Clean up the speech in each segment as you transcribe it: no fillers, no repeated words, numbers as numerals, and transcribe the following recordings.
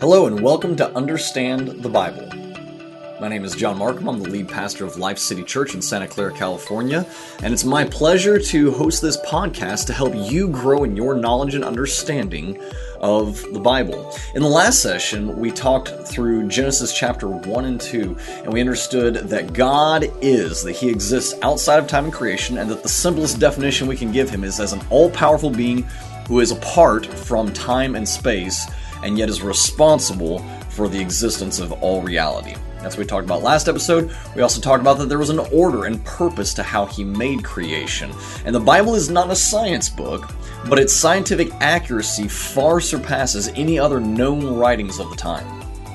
Hello and welcome to Understand the Bible. My name is John Markham. I'm the lead pastor of Life City Church in Santa Clara, California, and it's my pleasure to host this podcast to help you grow in your knowledge and understanding of the Bible. In the last session, we talked through Genesis chapter 1 and 2, and we understood that God is, that He exists outside of time and creation, and that the simplest definition we can give Him is as an all-powerful being who is apart from time and space, and yet is responsible for the existence of all reality. That's what we talked about last episode. We also talked about that there was an order and purpose to how He made creation. And the Bible is not a science book, but its scientific accuracy far surpasses any other known writings of the time.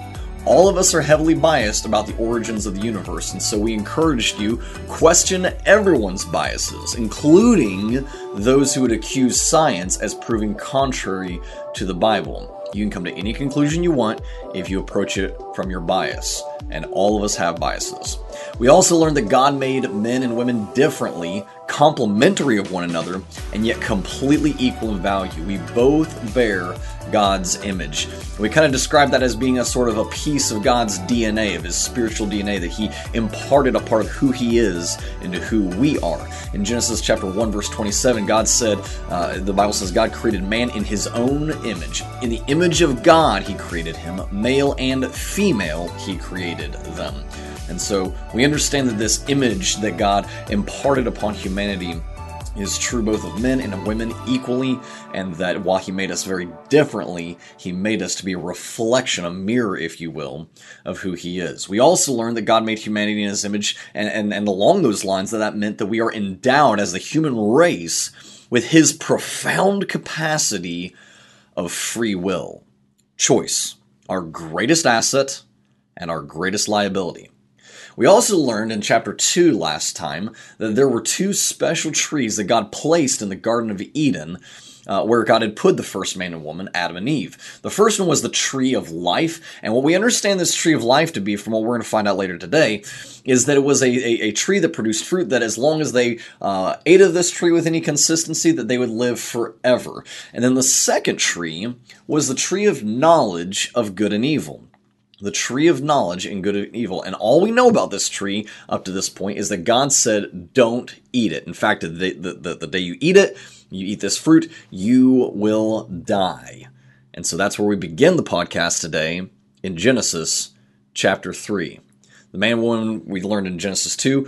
All of us are heavily biased about the origins of the universe, and so we encouraged you question everyone's biases, including those who would accuse science as proving contrary to the Bible. You can come to any conclusion you want if you approach it from your bias, and all of us have biases. We also learned that God made men and women differently, complementary of one another, and yet completely equal in value. We both bear God's image. We kind of describe that as being a sort of a piece of God's DNA, of His spiritual DNA, that He imparted a part of who He is into who we are. In Genesis chapter 1, verse 27, God said, the Bible says, God created man in His own image. In the image of God, He created him. Male and female, He created them. And so we understand that this image that God imparted upon humanity is true both of men and of women equally, and that while He made us very differently, He made us to be a reflection, a mirror, if you will, of who He is. We also learned that God made humanity in His image, and along those lines, that meant that we are endowed as the human race with His profound capacity of free will, choice, our greatest asset and our greatest liability. We also learned in chapter 2 last time that there were two special trees that God placed in the Garden of Eden where God had put the first man and woman, Adam and Eve. The first one was the tree of life, and what we understand this tree of life to be, from what we're going to find out later today, is that it was a tree that produced fruit that as long as they ate of this tree with any consistency, that they would live forever. And then the second tree was the tree of knowledge of good and evil. The tree of knowledge in good and evil. And all we know about this tree up to this point is that God said, don't eat it. In fact, the day you eat this fruit, you will die. And so that's where we begin the podcast today in Genesis chapter 3. The man and woman we learned in Genesis 2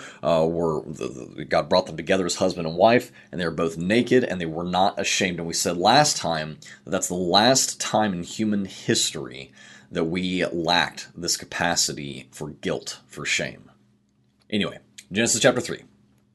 God brought them together as husband and wife, and they were both naked and they were not ashamed. And we said last time that that's the last time in human history that we lacked this capacity for guilt, for shame. Anyway, Genesis chapter 3.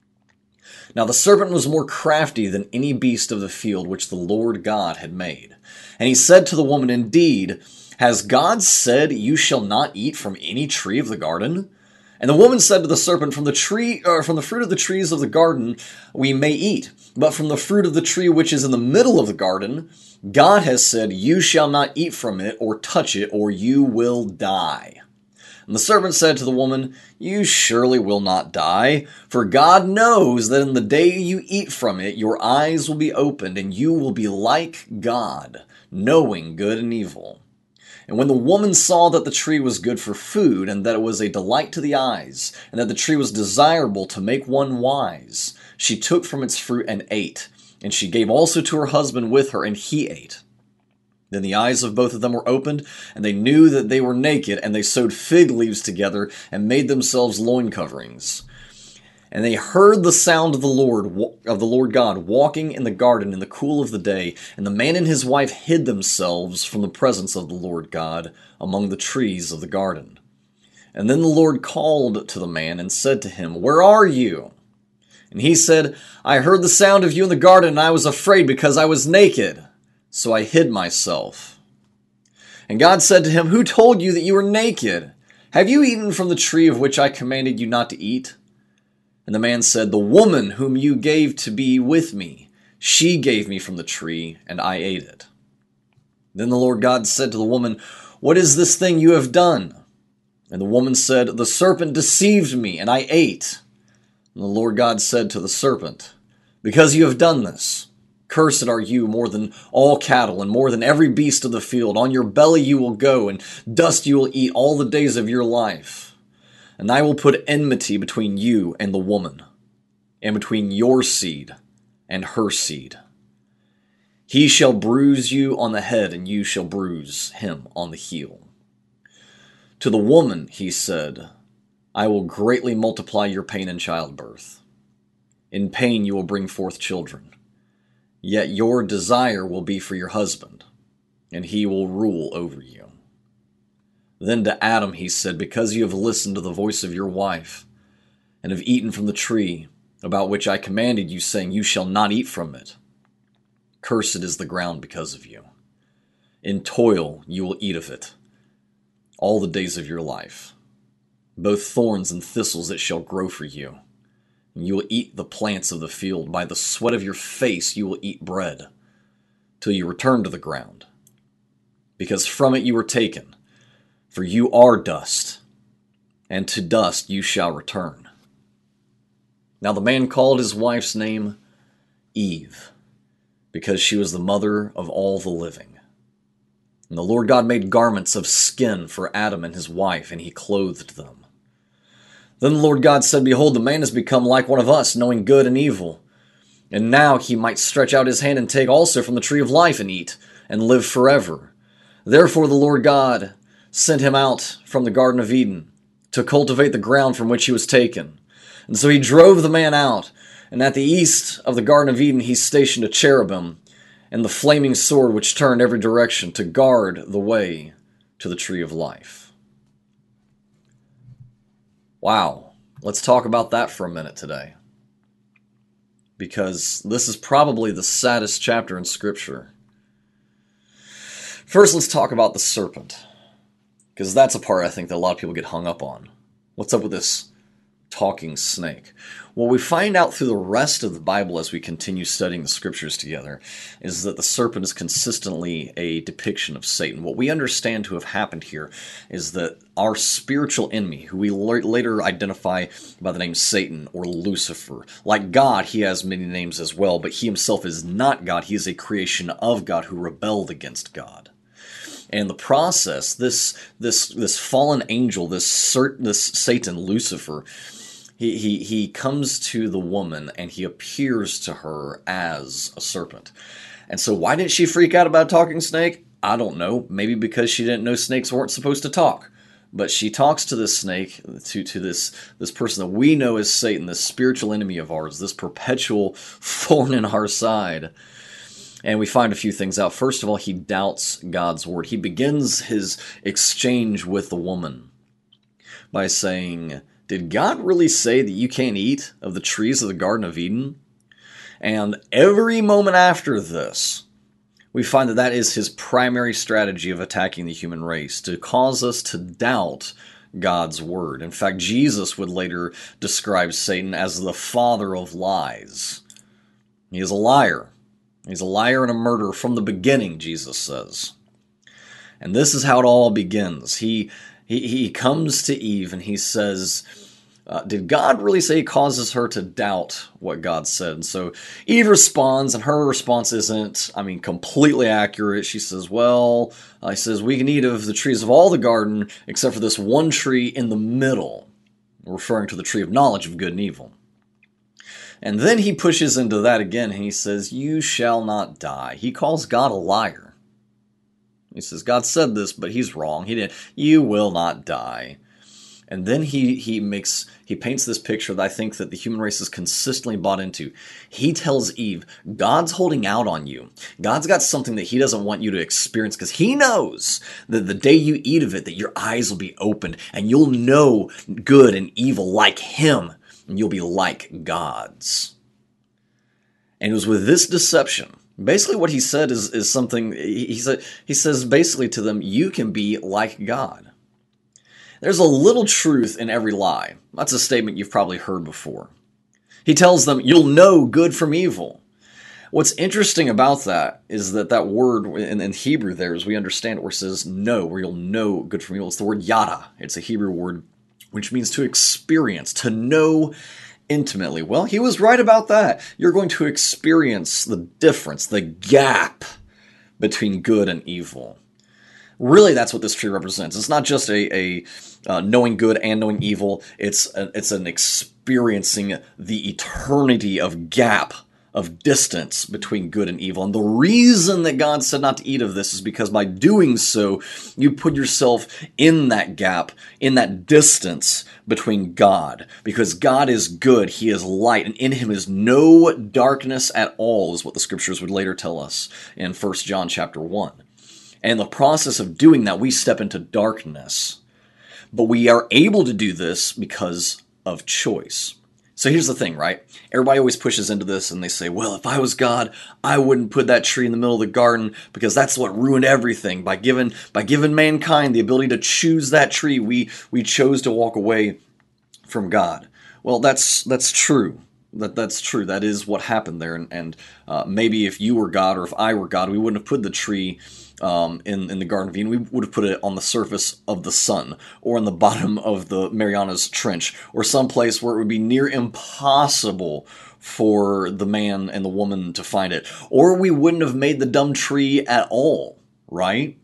Now the serpent was more crafty than any beast of the field which the Lord God had made. And he said to the woman, Indeed, has God said, You shall not eat from any tree of the garden? And the woman said to the serpent, From the fruit of the trees of the garden we may eat, but from the fruit of the tree which is in the middle of the garden, God has said, You shall not eat from it or touch it, or you will die. And the serpent said to the woman, You surely will not die, for God knows that in the day you eat from it, your eyes will be opened, and you will be like God, knowing good and evil. And when the woman saw that the tree was good for food, and that it was a delight to the eyes, and that the tree was desirable to make one wise, she took from its fruit and ate. And she gave also to her husband with her, and he ate. Then the eyes of both of them were opened, and they knew that they were naked, and they sewed fig leaves together, and made themselves loin coverings. And they heard the sound of the Lord God walking in the garden in the cool of the day, and the man and his wife hid themselves from the presence of the Lord God among the trees of the garden. And then the Lord called to the man and said to him, Where are you? And he said, I heard the sound of you in the garden, and I was afraid because I was naked, so I hid myself. And God said to him, Who told you that you were naked? Have you eaten from the tree of which I commanded you not to eat? And the man said, The woman whom you gave to be with me, she gave me from the tree, and I ate it. Then the Lord God said to the woman, What is this thing you have done? And the woman said, The serpent deceived me, and I ate. And the Lord God said to the serpent, Because you have done this, Cursed are you more than all cattle and more than every beast of the field. On your belly you will go, and dust you will eat all the days of your life. And I will put enmity between you and the woman, and between your seed and her seed. He shall bruise you on the head, and you shall bruise him on the heel. To the woman he said, I will greatly multiply your pain in childbirth. In pain you will bring forth children. Yet your desire will be for your husband, and he will rule over you. Then to Adam he said, because you have listened to the voice of your wife, and have eaten from the tree about which I commanded you, saying, you shall not eat from it. Cursed is the ground because of you. In toil you will eat of it all the days of your life. Both thorns and thistles it shall grow for you. And you will eat the plants of the field. By the sweat of your face you will eat bread, till you return to the ground. Because from it you were taken, for you are dust, and to dust you shall return. Now the man called his wife's name Eve, because she was the mother of all the living. And the Lord God made garments of skin for Adam and his wife, and he clothed them. Then the Lord God said, behold, the man has become like one of us, knowing good and evil. And now he might stretch out his hand and take also from the tree of life and eat, and live forever. Therefore the Lord God sent him out from the Garden of Eden to cultivate the ground from which he was taken. And so he drove the man out, and at the east of the Garden of Eden he stationed a cherubim and the flaming sword which turned every direction to guard the way to the tree of life. Wow, let's talk about that for a minute today. Because this is probably the saddest chapter in Scripture. First, let's talk about the serpent. Because that's a part I think that a lot of people get hung up on. What's up with this talking snake? What we find out through the rest of the Bible as we continue studying the Scriptures together is that the serpent is consistently a depiction of Satan. What we understand to have happened here is that our spiritual enemy, who we later identify by the name Satan or Lucifer, like God, he has many names as well, but he himself is not God. He is a creation of God who rebelled against God. And in the process, this fallen angel, this Satan, Lucifer, he comes to the woman and he appears to her as a serpent. And so why didn't she freak out about a talking snake? I don't know. Maybe because she didn't know snakes weren't supposed to talk. But she talks to this snake, to this person that we know as Satan, this spiritual enemy of ours, this perpetual thorn in our side. And we find a few things out. First of all, he doubts God's word. He begins his exchange with the woman by saying, did God really say that you can't eat of the trees of the Garden of Eden? And every moment after this, we find that that is his primary strategy of attacking the human race, to cause us to doubt God's word. In fact, Jesus would later describe Satan as the father of lies. He is a liar. He's a liar and a murderer from the beginning, Jesus says. And this is how it all begins. He comes to Eve and he says, did God really say? He causes her to doubt what God said. And so Eve responds, and her response isn't, completely accurate. She says, he says, we can eat of the trees of all the garden except for this one tree in the middle, referring to the tree of knowledge of good and evil. And then he pushes into that again, and he says, you shall not die. He calls God a liar. He says, God said this, but he's wrong. He didn't. You will not die. And then he paints this picture that I think that the human race has consistently bought into. He tells Eve, God's holding out on you. God's got something that he doesn't want you to experience because he knows that the day you eat of it, that your eyes will be opened and you'll know good and evil like him. And you'll be like gods. And it was with this deception. Basically what he said is something, he says basically to them, you can be like God. There's a little truth in every lie. That's a statement you've probably heard before. He tells them, you'll know good from evil. What's interesting about that is that word in Hebrew there, as we understand it, where it says know, where you'll know good from evil. It's the word yada. It's a Hebrew word which means to experience, to know intimately. Well, he was right about that. You're going to experience the difference, the gap between good and evil. Really, that's what this tree represents. It's not just a knowing good and knowing evil. It's an experiencing the eternity of gap, of distance between good and evil. And the reason that God said not to eat of this is because by doing so, you put yourself in that gap, in that distance between God. Because God is good, He is light, and in Him is no darkness at all, is what the scriptures would later tell us in 1 John chapter 1. And in the process of doing that, we step into darkness. But we are able to do this because of choice. So here's the thing, right? Everybody always pushes into this and they say, well, if I was God, I wouldn't put that tree in the middle of the garden because that's what ruined everything. By giving mankind the ability to choose that tree, we chose to walk away from God. Well, that's true. That's true. That is what happened there. And maybe if you were God or if I were God, we wouldn't have put the tree in the Garden of Eden. We would have put it on the surface of the sun or in the bottom of the Marianas Trench or someplace where it would be near impossible for the man and the woman to find it. Or we wouldn't have made the dumb tree at all, right?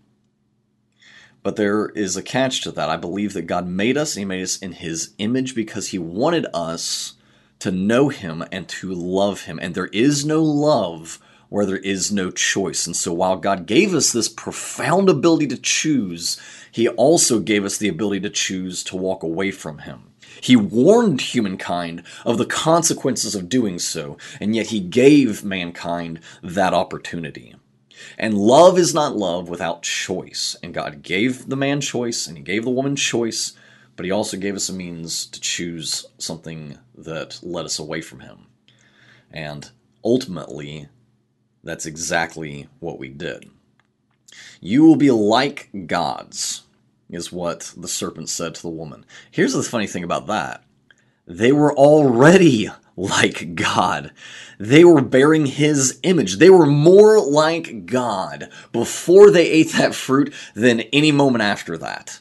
But there is a catch to that. I believe that God made us, and He made us in His image because He wanted us to know Him and to love Him. And there is no love where there is no choice. And so while God gave us this profound ability to choose, He also gave us the ability to choose to walk away from Him. He warned humankind of the consequences of doing so, and yet He gave mankind that opportunity. And love is not love without choice. And God gave the man choice, and He gave the woman choice, but He also gave us a means to choose something that led us away from Him. And ultimately, that's exactly what we did. You will be like gods, is what the serpent said to the woman. Here's the funny thing about that. They were already like God. They were bearing His image. They were more like God before they ate that fruit than any moment after that.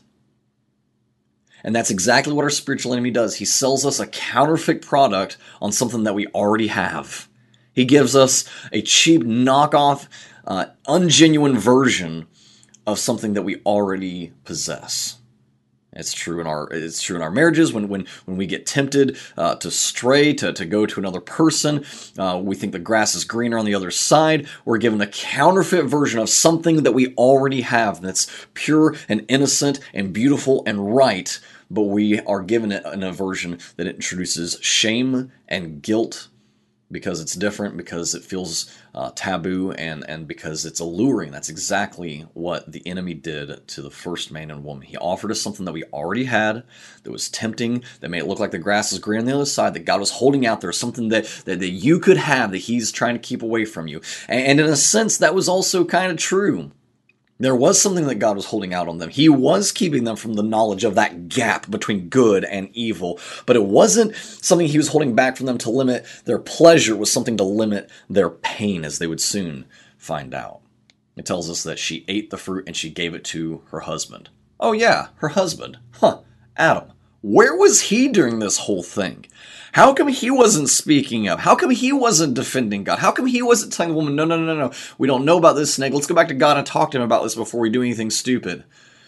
And that's exactly what our spiritual enemy does. He sells us a counterfeit product on something that we already have. He gives us a cheap knockoff, ungenuine version of something that we already possess. It's true in our marriages when we get tempted to stray, to go to another person. We think the grass is greener on the other side. We're given a counterfeit version of something that we already have that's pure and innocent and beautiful and right, but we are given it in a version that introduces shame and guilt because it's different, because it feels taboo, and because it's alluring. That's exactly what the enemy did to the first man and woman. He offered us something that we already had, that was tempting, that made it look like the grass is green on the other side, that God was holding out there, something that you could have, that He's trying to keep away from you. And in a sense, that was also kind of true. There was something that God was holding out on them. He was keeping them from the knowledge of that gap between good and evil. But it wasn't something He was holding back from them to limit their pleasure. It was something to limit their pain, as they would soon find out. It tells us that she ate the fruit and she gave it to her husband. Oh yeah, her husband. Adam. Where was he during this whole thing? How come he wasn't speaking up? How come he wasn't defending God? How come he wasn't telling the woman, no, we don't know about this snake. Let's go back to God and talk to Him about this before we do anything stupid.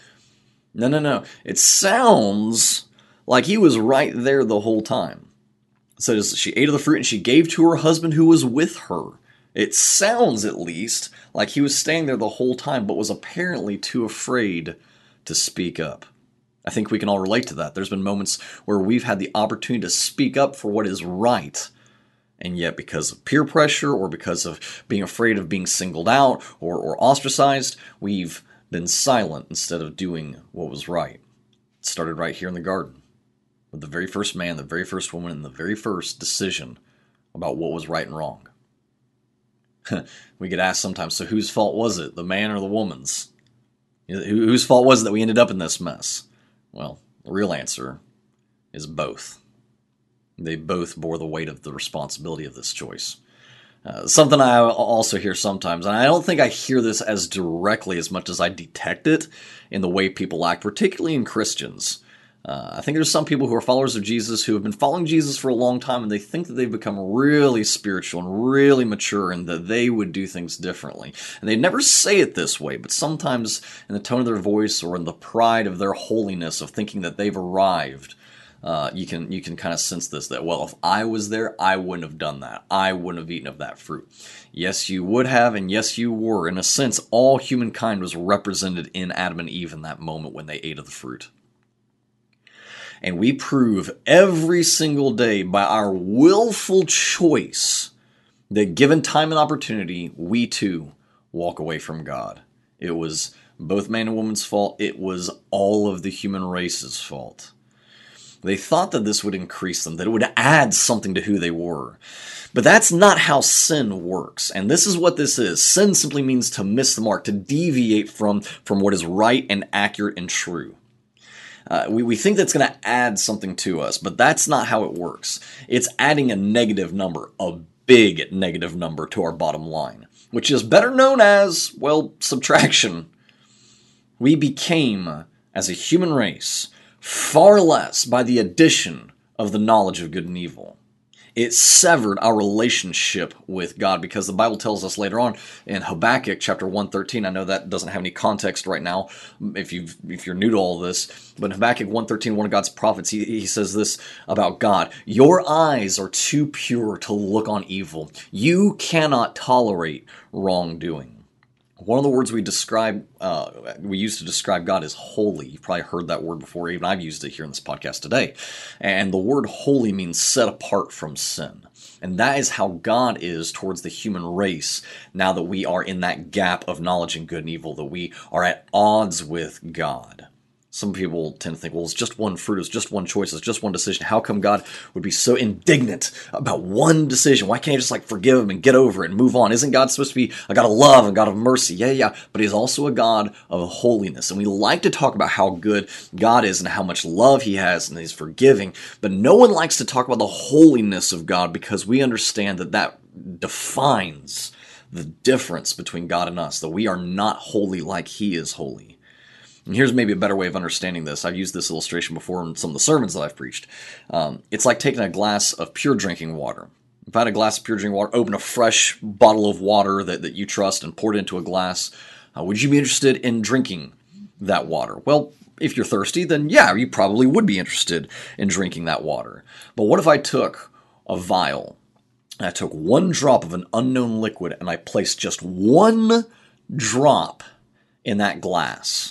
No. It sounds like he was right there the whole time. It says she ate of the fruit and she gave to her husband who was with her. It sounds, at least, like he was staying there the whole time, but was apparently too afraid to speak up. I think we can all relate to that. There's been moments where we've had the opportunity to speak up for what is right, and yet because of peer pressure or because of being afraid of being singled out or ostracized, we've been silent instead of doing what was right. It started right here in the garden with the very first man, the very first woman, and the very first decision about what was right and wrong. We get asked sometimes, so whose fault was it, the man or the woman's? Whose fault was it that we ended up in this mess? Well, the real answer is both. They both bore the weight of the responsibility of this choice. Something I also hear sometimes, and I don't think I hear this as directly as much as I detect it in the way people act, particularly in Christians. I think there's some people who are followers of Jesus who have been following Jesus for a long time, and they think that they've become really spiritual and really mature and that they would do things differently. And they never say it this way, but sometimes in the tone of their voice or in the pride of their holiness of thinking that they've arrived, you can kind of sense this, that, well, if I was there, I wouldn't have done that. I wouldn't have eaten of that fruit. Yes, you would have, and yes, you were. In a sense, all humankind was represented in Adam and Eve in that moment when they ate of the fruit. And we prove every single day by our willful choice that given time and opportunity, we too walk away from God. It was both man and woman's fault. It was all of the human race's fault. They thought that this would increase them, that it would add something to who they were. But that's not how sin works. And this is what this is. Sin simply means to miss the mark, to deviate from what is right and accurate and true. We think that's going to add something to us, but that's not how it works. It's adding a negative number, a big negative number to our bottom line, which is better known as, well, subtraction. We became, as a human race, far less by the addition of the knowledge of good and evil. It severed our relationship with God, because the Bible tells us later on in Habakkuk chapter 1:13. I know that doesn't have any context right now if you're new to all this, but in Habakkuk 1:13, one of God's prophets, he says this about God: "Your eyes are too pure to look on evil. You cannot tolerate wrongdoing." One of the words we use to describe God is holy. You've probably heard that word before. Even I've used it here in this podcast today. And the word holy means set apart from sin. And that is how God is towards the human race now that we are in that gap of knowledge and good and evil, that we are at odds with God. Some people tend to think, well, it's just one fruit, it's just one choice, it's just one decision. How come God would be so indignant about one decision? Why can't he just forgive him and get over it and move on? Isn't God supposed to be a God of love and a God of mercy? Yeah, but he's also a God of holiness. And we like to talk about how good God is and how much love he has and he's forgiving, but no one likes to talk about the holiness of God, because we understand that defines the difference between God and us, that we are not holy like he is holy. And here's maybe a better way of understanding this. I've used this illustration before in some of the sermons that I've preached. It's like taking a glass of pure drinking water. If I had a glass of pure drinking water, open a fresh bottle of water that you trust and pour it into a glass, would you be interested in drinking that water? Well, if you're thirsty, then yeah, you probably would be interested in drinking that water. But what if I took a vial, and I took one drop of an unknown liquid, and I placed just one drop in that glass?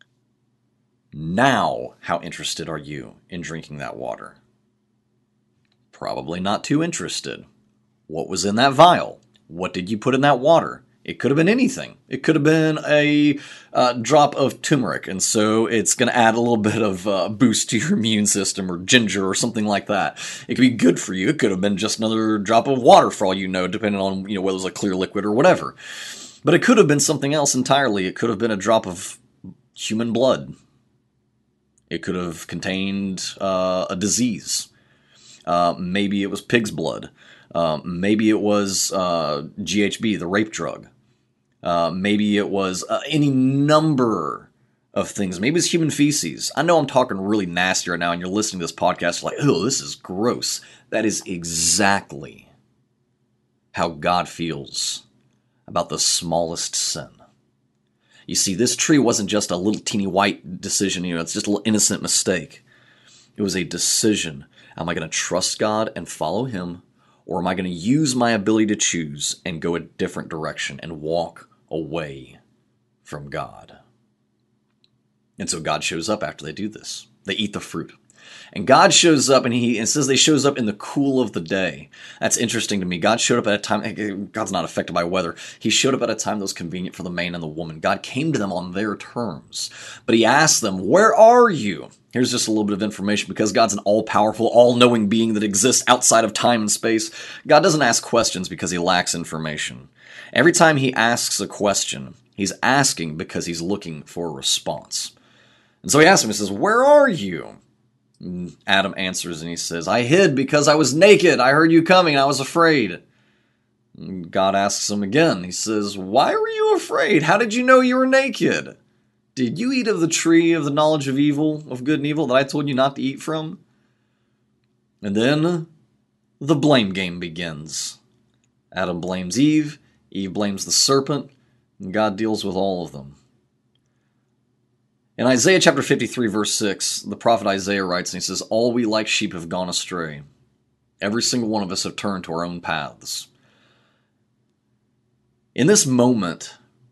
Now, how interested are you in drinking that water? Probably not too interested. What was in that vial? What did you put in that water? It could have been anything. It could have been a drop of turmeric, and so it's going to add a little bit of boost to your immune system, or ginger, or something like that. It could be good for you. It could have been just another drop of water, for all you know, depending on whether it was a clear liquid or whatever. But it could have been something else entirely. It could have been a drop of human blood. It could have contained a disease. Maybe it was pig's blood. Maybe it was GHB, the rape drug. Maybe it was any number of things. Maybe it's human feces. I know I'm talking really nasty right now, and you're listening to this podcast like, oh, this is gross. That is exactly how God feels about the smallest sin. You see, this tree wasn't just a little teeny white decision, it's just a little innocent mistake. It was a decision. Am I going to trust God and follow him, or am I going to use my ability to choose and go a different direction and walk away from God? And so God shows up after they do this. They eat the fruit. And God shows up, and it says they shows up in the cool of the day. That's interesting to me. God showed up at a time, God's not affected by weather. He showed up at a time that was convenient for the man and the woman. God came to them on their terms. But he asked them, where are you? Here's just a little bit of information, because God's an all-powerful, all-knowing being that exists outside of time and space. God doesn't ask questions because he lacks information. Every time he asks a question, he's asking because he's looking for a response. And so he asks him, he says, where are you? Adam answers and he says, I hid because I was naked. I heard you coming and I was afraid. God asks him again. He says, why were you afraid? How did you know you were naked? Did you eat of the tree of the knowledge of evil, of good and evil, that I told you not to eat from? And then the blame game begins. Adam blames Eve, Eve blames the serpent, and God deals with all of them. In Isaiah chapter 53, verse 6, the prophet Isaiah writes, and he says, "All we like sheep have gone astray. Every single one of us have turned to our own paths." In this moment,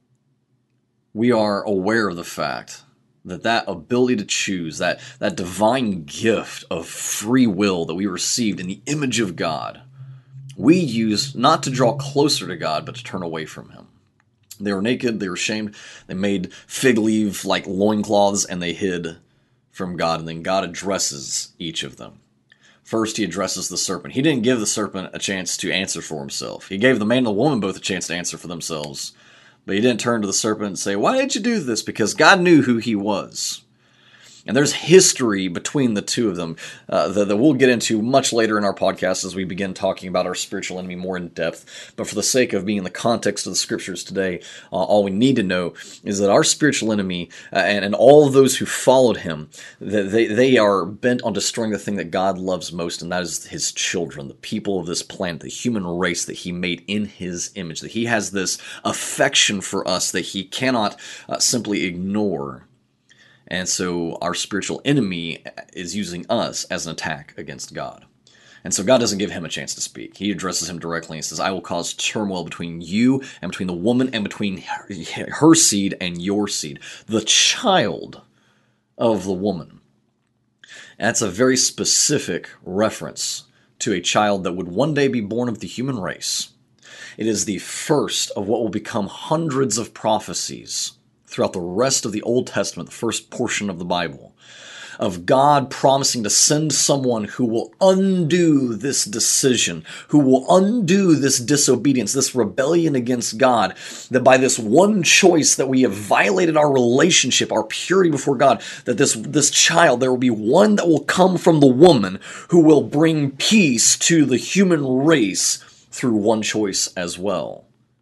we are aware of the fact that that ability to choose, that divine gift of free will that we received in the image of God, we use not to draw closer to God, but to turn away from Him. They were naked, they were ashamed, they made fig leaf like loincloths, and they hid from God, and then God addresses each of them. First, He addresses the serpent. He didn't give the serpent a chance to answer for himself. He gave the man and the woman both a chance to answer for themselves, but He didn't turn to the serpent and say, "Why did you do this?" Because God knew who he was. And there's history between the two of them that we'll get into much later in our podcast as we begin talking about our spiritual enemy more in depth. But for the sake of being in the context of the scriptures today, all we need to know is that our spiritual enemy and all of those who followed him, that they are bent on destroying the thing that God loves most, and that is His children, the people of this planet, the human race that He made in His image, that He has this affection for us that He cannot simply ignore. And so our spiritual enemy is using us as an attack against God. And so God doesn't give him a chance to speak. He addresses him directly and says, "I will cause turmoil between you and between the woman and between her seed and your seed, the child of the woman." And that's a very specific reference to a child that would one day be born of the human race. It is the first of what will become hundreds of prophecies throughout the rest of the Old Testament, the first portion of the Bible, of God promising to send someone who will undo this decision, who will undo this disobedience, this rebellion against God, that by this one choice that we have violated our relationship, our purity before God, that this child, there will be one that will come from the woman who will bring peace to the human race through one choice as well.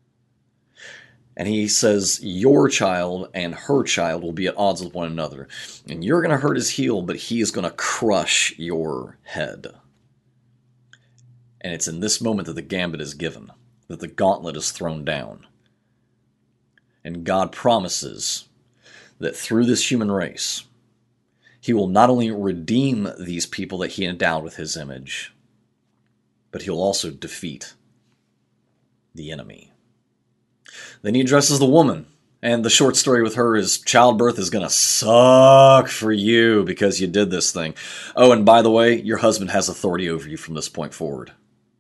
And He says, your child and her child will be at odds with one another. And you're going to hurt his heel, but he is going to crush your head. And it's in this moment that the gambit is given, that the gauntlet is thrown down. And God promises that through this human race, He will not only redeem these people that He endowed with His image, but He will also defeat the enemy. Then He addresses the woman, and the short story with her is childbirth is going to suck for you because you did this thing. Oh, and by the way, your husband has authority over you from this point forward.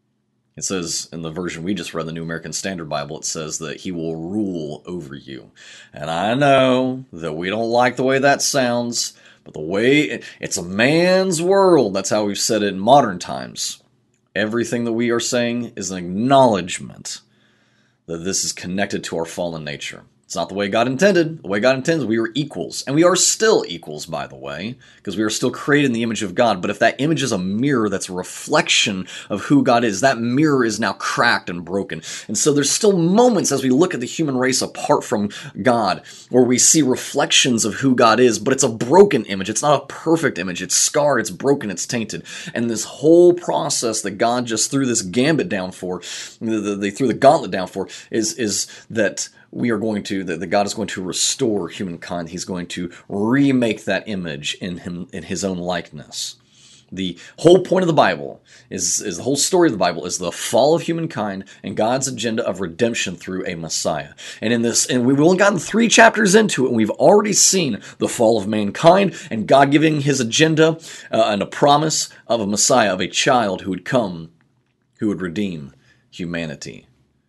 It says in the version we just read, the New American Standard Bible, it says that He will rule over you. And I know that we don't like the way that sounds, but the way it's a man's world, that's how we've said it in modern times. Everything that we are saying is an acknowledgement that this is connected to our fallen nature. It's not the way God intended. The way God intends, we were equals. And we are still equals, by the way, because we are still created in the image of God. But if that image is a mirror that's a reflection of who God is, that mirror is now cracked and broken. And so there's still moments as we look at the human race apart from God where we see reflections of who God is, but it's a broken image. It's not a perfect image. It's scarred, it's broken, it's tainted. And this whole process that God just threw this gambit down for, they threw the gauntlet down for, is that we are going to, that God is going to restore humankind. He's going to remake that image in His own likeness. The whole point of the Bible is the whole story of the Bible is the fall of humankind and God's agenda of redemption through a Messiah. And we've only gotten 3 chapters into it, and we've already seen the fall of mankind and God giving His agenda and a promise of a Messiah, of a child who would come, who would redeem humanity.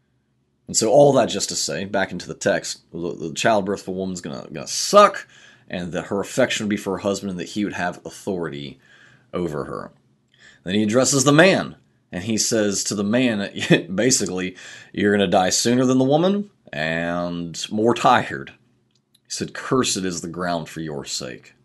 And so all that just to say, back into the text, the childbirth of a woman's gonna suck, and that her affection would be for her husband, and that he would have authority over her. Then He addresses the man, and He says to the man, basically, you're gonna die sooner than the woman, and more tired. He said, cursed is the ground for your sake.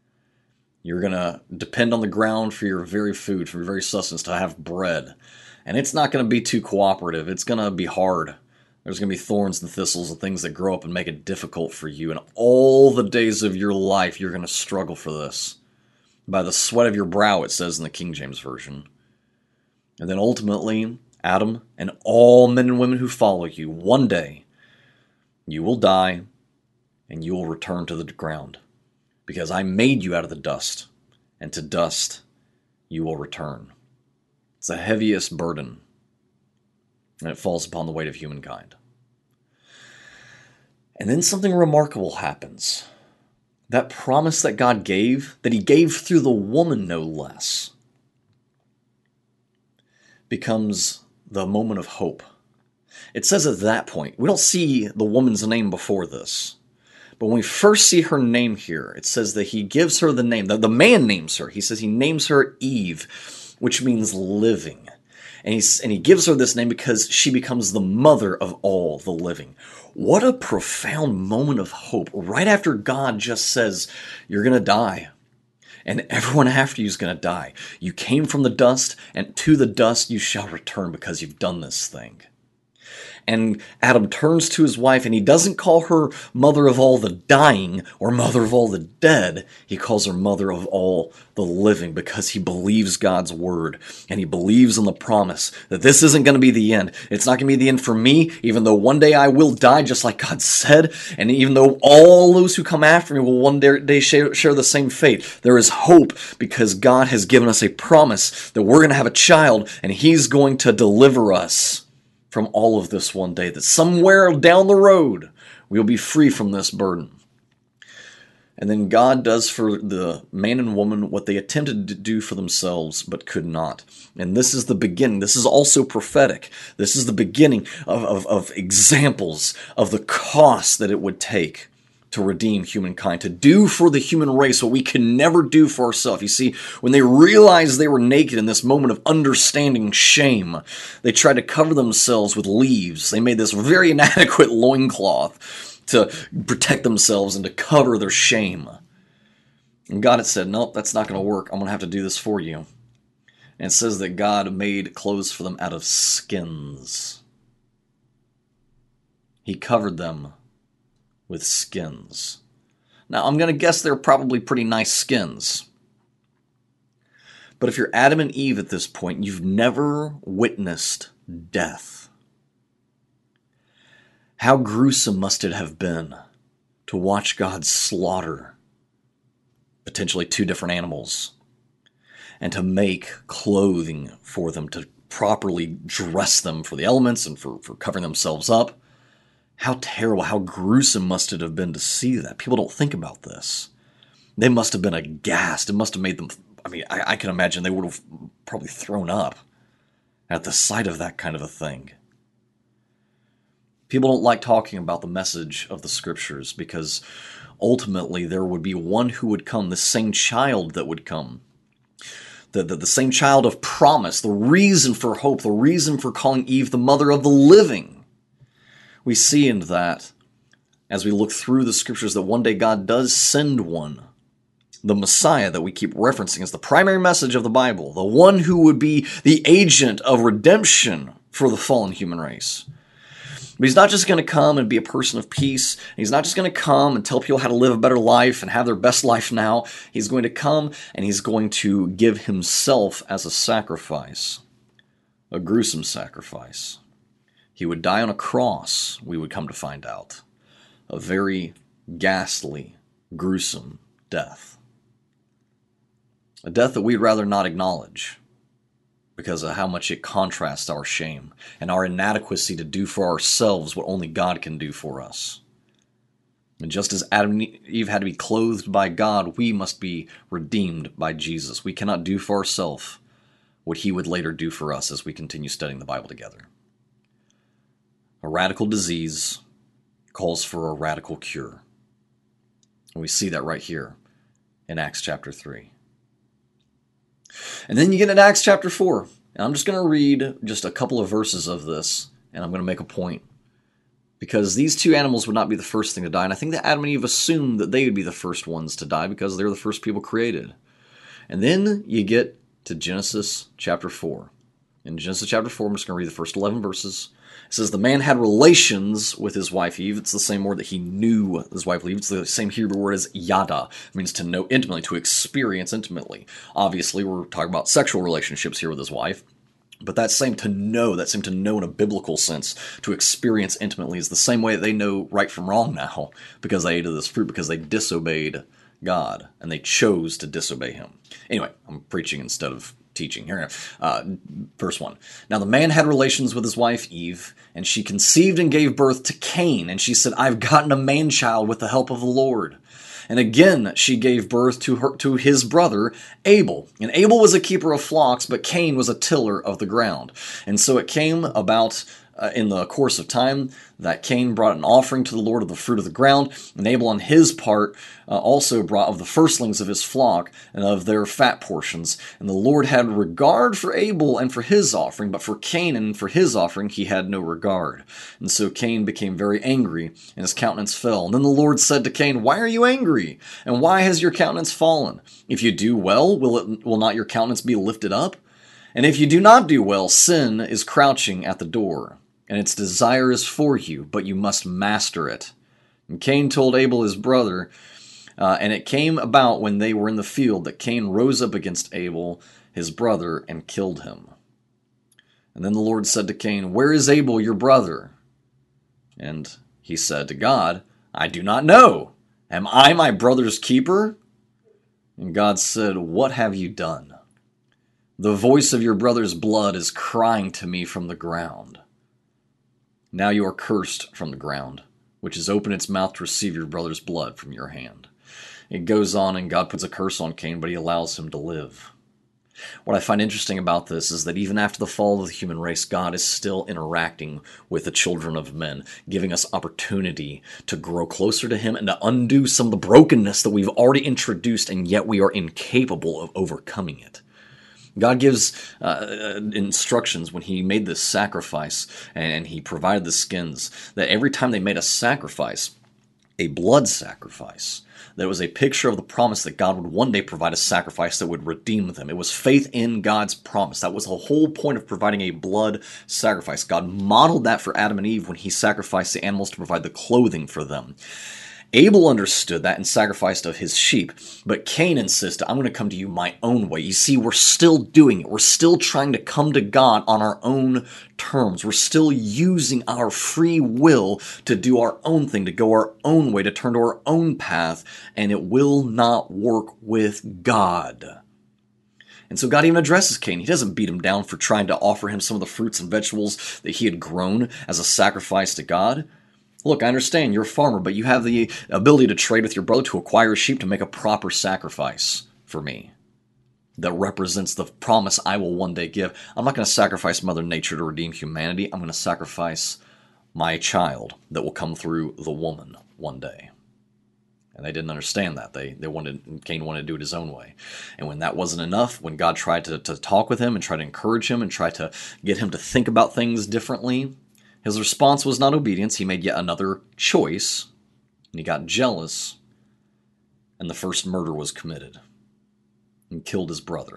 You're gonna depend on the ground for your very food, for your very sustenance, to have bread. And it's not gonna be too cooperative. It's gonna be hard. There's going to be thorns and thistles and things that grow up and make it difficult for you. And all the days of your life, you're going to struggle for this. By the sweat of your brow, it says in the King James Version. And then ultimately, Adam and all men and women who follow you, one day, you will die and you will return to the ground. Because I made you out of the dust, and to dust you will return. It's the heaviest burden, and it falls upon the weight of humankind. And then something remarkable happens. That promise that God gave, that he gave through the woman no less, becomes the moment of hope. It says at that point, we don't see the woman's name before this, but when we first see her name here, it says that he gives her the name. The man names her. He says he names her Eve, which means living. And he gives her this name because she becomes the mother of all the living. What a profound moment of hope. Right after God just says, you're going to die. And everyone after you is going to die. You came from the dust, and to the dust you shall return because you've done this thing. And Adam turns to his wife, and he doesn't call her mother of all the dying or mother of all the dead. He calls her mother of all the living because he believes God's word, and he believes in the promise that this isn't going to be the end. It's not going to be the end for me, even though one day I will die just like God said, and even though all those who come after me will one day share the same fate. There is hope because God has given us a promise that we're going to have a child, and he's going to deliver us from all of this one day, that somewhere down the road we'll be free from this burden. And then God does for the man and woman what they attempted to do for themselves but could not. And this is the beginning. This is also prophetic. This is the beginning of examples of the cost that it would take to redeem humankind, to do for the human race what we can never do for ourselves. You see, when they realized they were naked in this moment of understanding shame, they tried to cover themselves with leaves. They made this very inadequate loincloth to protect themselves and to cover their shame. And God had said, nope, that's not going to work. I'm going to have to do this for you. And it says that God made clothes for them out of skins. He covered them with skins. Now, I'm going to guess they're probably pretty nice skins. But if you're Adam and Eve at this point, you've never witnessed death. How gruesome must it have been to watch God slaughter potentially two different animals and to make clothing for them, to properly dress them for the elements and for covering themselves up. How terrible, how gruesome must it have been to see that? People don't think about this. They must have been aghast. It must have made them, I can imagine they would have probably thrown up at the sight of that kind of a thing. People don't like talking about the message of the scriptures because ultimately there would be one who would come, the same child that would come. The same child of promise, the reason for hope, the reason for calling Eve the mother of the living. We see in that, as we look through the scriptures, that one day God does send one, the Messiah that we keep referencing as the primary message of the Bible, the one who would be the agent of redemption for the fallen human race. But he's not just going to come and be a person of peace. He's not just going to come and tell people how to live a better life and have their best life now. He's going to come and he's going to give himself as a sacrifice, a gruesome sacrifice. He would die on a cross, we would come to find out. A very ghastly, gruesome death. A death that we'd rather not acknowledge because of how much it contrasts our shame and our inadequacy to do for ourselves what only God can do for us. And just as Adam and Eve had to be clothed by God, we must be redeemed by Jesus. We cannot do for ourselves what he would later do for us as we continue studying the Bible together. A radical disease calls for a radical cure. And we see that right here in Acts chapter 3. And then you get into Acts chapter 4. And I'm just going to read just a couple of verses of this, and I'm going to make a point. Because these two animals would not be the first thing to die, and I think that Adam and Eve assumed that they would be the first ones to die because they're the first people created. And then you get to Genesis chapter 4. In Genesis chapter 4, I'm just going to read the first 11 verses. It says, the man had relations with his wife Eve. It's the same word that he knew his wife Eve. It's the same Hebrew word as yada. It means to know intimately, to experience intimately. Obviously, we're talking about sexual relationships here with his wife. But that same to know in a biblical sense, to experience intimately, is the same way that they know right from wrong now, because they ate of this fruit, because they disobeyed God, and they chose to disobey him. Anyway, I'm preaching instead of teaching here. Verse 1. Now the man had relations with his wife Eve, and she conceived and gave birth to Cain, and she said, I've gotten a man-child with the help of the Lord. And again she gave birth to his brother Abel. And Abel was a keeper of flocks, but Cain was a tiller of the ground. And so it came about in the course of time that Cain brought an offering to the Lord of the fruit of the ground, and Abel on his part also brought of the firstlings of his flock and of their fat portions. And the Lord had regard for Abel and for his offering, but for Cain and for his offering he had no regard. And so Cain became very angry, and his countenance fell. And then the Lord said to Cain, why are you angry? And why has your countenance fallen? If you do well, will not your countenance be lifted up? And if you do not do well, sin is crouching at the door, and its desire is for you, but you must master it. And Cain told Abel his brother, and it came about when they were in the field that Cain rose up against Abel his brother and killed him. And then the Lord said to Cain, where is Abel your brother? And he said to God, I do not know. Am I my brother's keeper? And God said, what have you done? The voice of your brother's blood is crying to me from the ground. Now you are cursed from the ground, which has opened its mouth to receive your brother's blood from your hand. It goes on, and God puts a curse on Cain, but he allows him to live. What I find interesting about this is that even after the fall of the human race, God is still interacting with the children of men, giving us opportunity to grow closer to him and to undo some of the brokenness that we've already introduced, and yet we are incapable of overcoming it. God gives instructions when he made this sacrifice and he provided the skins, that every time they made a sacrifice, a blood sacrifice, that was a picture of the promise that God would one day provide a sacrifice that would redeem them. It was faith in God's promise. That was the whole point of providing a blood sacrifice. God modeled that for Adam and Eve when he sacrificed the animals to provide the clothing for them. Abel understood that and sacrificed of his sheep, but Cain insisted, I'm going to come to you my own way. You see, we're still doing it. We're still trying to come to God on our own terms. We're still using our free will to do our own thing, to go our own way, to turn to our own path, and it will not work with God. And so God even addresses Cain. He doesn't beat him down for trying to offer him some of the fruits and vegetables that he had grown as a sacrifice to God. Look, I understand you're a farmer, but you have the ability to trade with your brother to acquire a sheep to make a proper sacrifice for me that represents the promise I will one day give. I'm not going to sacrifice Mother Nature to redeem humanity. I'm going to sacrifice my child that will come through the woman one day. And they didn't understand that. Cain wanted to do it his own way. And when that wasn't enough, when God tried to talk with him and try to encourage him and try to get him to think about things differently, his response was not obedience. He made yet another choice, and he got jealous, and the first murder was committed, and killed his brother.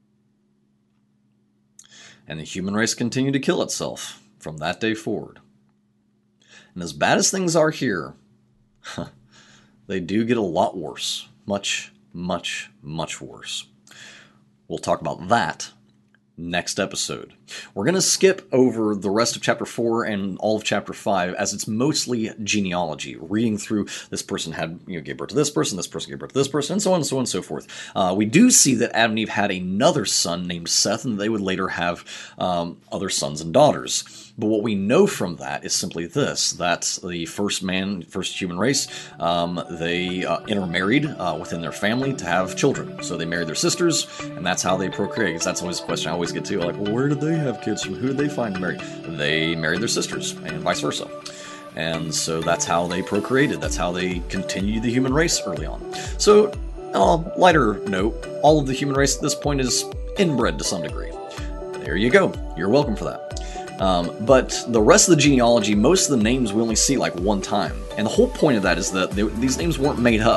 And the human race continued to kill itself from that day forward. And as bad as things are here, they do get a lot worse. Much, much, much worse. We'll talk about that next episode. We're going to skip over the rest of chapter 4 and all of chapter 5, as it's mostly genealogy, reading through this person gave birth to this person gave birth to this person, and so on and so on and so forth. We do see that Adam and Eve had another son named Seth, and they would later have other sons and daughters. But what we know from that is simply this, that the first human race, they intermarried within their family to have children. So they married their sisters, and that's how they procreated. That's always a question I always get to, like, well, where did they have kids from? Who did they find to marry? They married their sisters, and vice versa. And so that's how they procreated. That's how they continued the human race early on. So, lighter note, all of the human race at this point is inbred to some degree. There you go. You're welcome for that. But the rest of the genealogy, most of the names we only see like one time. And the whole point of that is that these names weren't made up.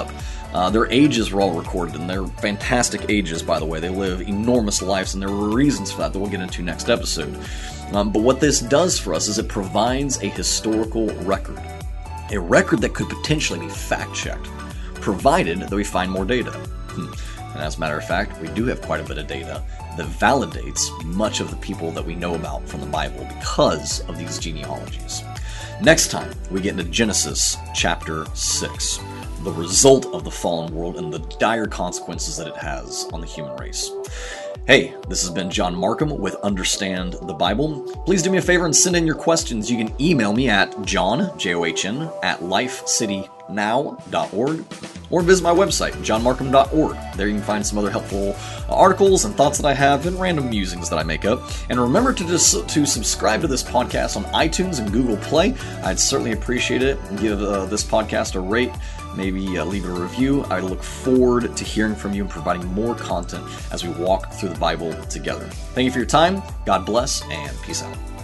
Their ages were all recorded, and they're fantastic ages, by the way. They live enormous lives, and there were reasons for that we'll get into next episode. But what this does for us is it provides a historical record. A record that could potentially be fact-checked, provided that we find more data. And as a matter of fact, we do have quite a bit of data that validates much of the people that we know about from the Bible because of these genealogies. Next time, we get into Genesis chapter 6, the result of the fallen world and the dire consequences that it has on the human race. Hey, this has been John Markham with Understand the Bible. Please do me a favor and send in your questions. You can email me at john, John, at lifecitynow.org, or visit my website, johnmarkham.org. There you can find some other helpful articles and thoughts that I have and random musings that I make up. And remember to subscribe to this podcast on iTunes and Google Play. I'd certainly appreciate it. Give this podcast a rate. Maybe leave a review. I look forward to hearing from you and providing more content as we walk through the Bible together. Thank you for your time. God bless, and peace out.